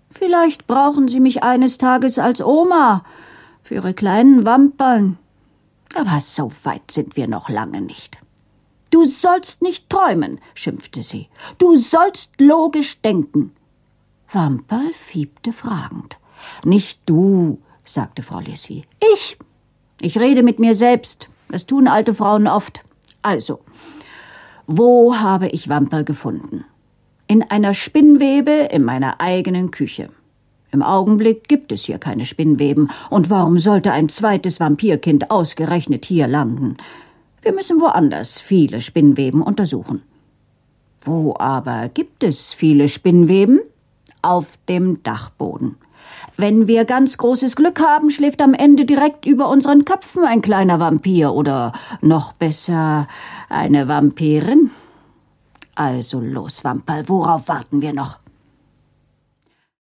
Vielleicht brauchen Sie mich eines Tages als Oma für Ihre kleinen Wampern. Aber so weit sind wir noch lange nicht. »Du sollst nicht träumen«, schimpfte sie. »Du sollst logisch denken.« Wamperl fiebte fragend. »Nicht du«, sagte Frau Lisi. Ich rede mit mir selbst. Das tun alte Frauen oft. Also, wo habe ich Wamperl gefunden? In einer Spinnwebe in meiner eigenen Küche. Im Augenblick gibt es hier keine Spinnweben. Und warum sollte ein zweites Vampirkind ausgerechnet hier landen? Wir müssen woanders viele Spinnweben untersuchen. Wo aber gibt es viele Spinnweben? Auf dem Dachboden. Wenn wir ganz großes Glück haben, schläft am Ende direkt über unseren Köpfen ein kleiner Vampir oder noch besser eine Vampirin. Also los, Wamperl, worauf warten wir noch?